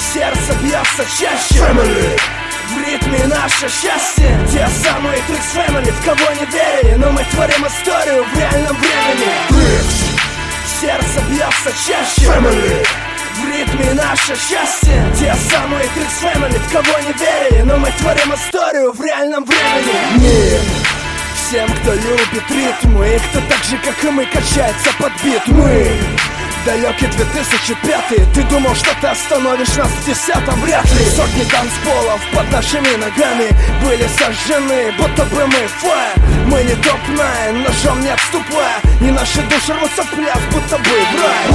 Сердце бьется чаще Family. В ритме наше счастье. Те самые Tricks Family, в кого не верили, но мы творим историю в реальном времени. Tricks. Сердце бьется чаще Family. В ритме наше счастье. Те самые Tricks Family, в кого не верили, но мы творим историю в реальном времени. Мир всем, кто любит ритмы, и кто так же, как и мы, качается под бит. Мы далекий 2005. Ты думал, что ты остановишь нас в 10-м? Вряд ли. Сотни танцполов под нашими ногами были сожжены, будто бы мы фаер. Мы не топ-9, ножом не отступая, и наши души рвутся в пляс, будто бы в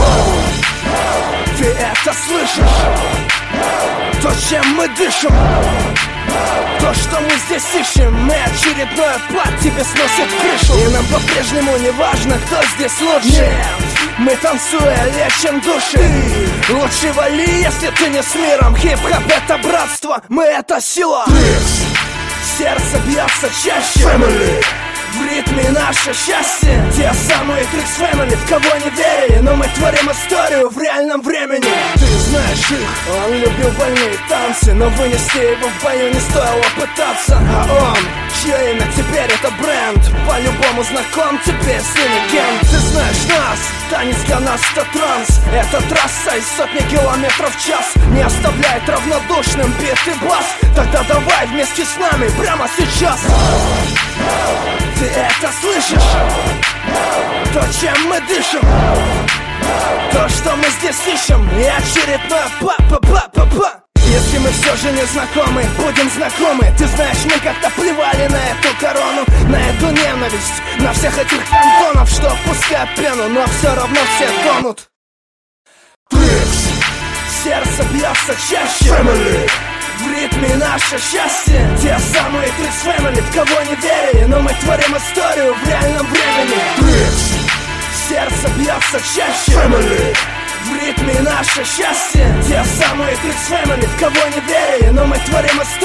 рай. Ты это слышишь? То, чем мы дышим, то, что мы здесь ищем, мы очередной пад тебе сносит крышу. И нам по-прежнему не важно, кто здесь лучше. Мы танцуя лечим души. Лучше вали, если ты не с миром. Хип-хоп это братство, мы это сила. Сердце бьется чаще Family. В ритме наше счастье. Те самые Tricks Family, в кого не верили, но мы творим историю в реальном времени. Ты знаешь их, он любил больные танцы, но вынести его в бою не стоило пытаться. А он, чье имя теперь это бренд, по-любому знаком тебе с легенд. Ты знаешь нас, танец для нас это транс. Это трасса из сотни километров в час не оставляет равнодушным бит и бас. Тогда давай вместе с нами прямо сейчас. Ты это слышишь? То, чем мы дышим, то, что мы здесь ищем, и очередное па-па-па-па-па. Если мы все же не знакомы, будем знакомы. Ты знаешь, мы как-то плевали на эту корону, на эту ненависть, на всех этих антонов, что пускают пену, но все равно все тонут. Tricks. Сердце бьется чаще Family. В ритме наше счастье. Те самые Tricks Family, в кого не верили, но мы творим историю в реальном времени. Tricks. Сердце бьется чаще Family. В ритме наше счастье. Те самые Tricks Family, в кого не верили, но мы творим историю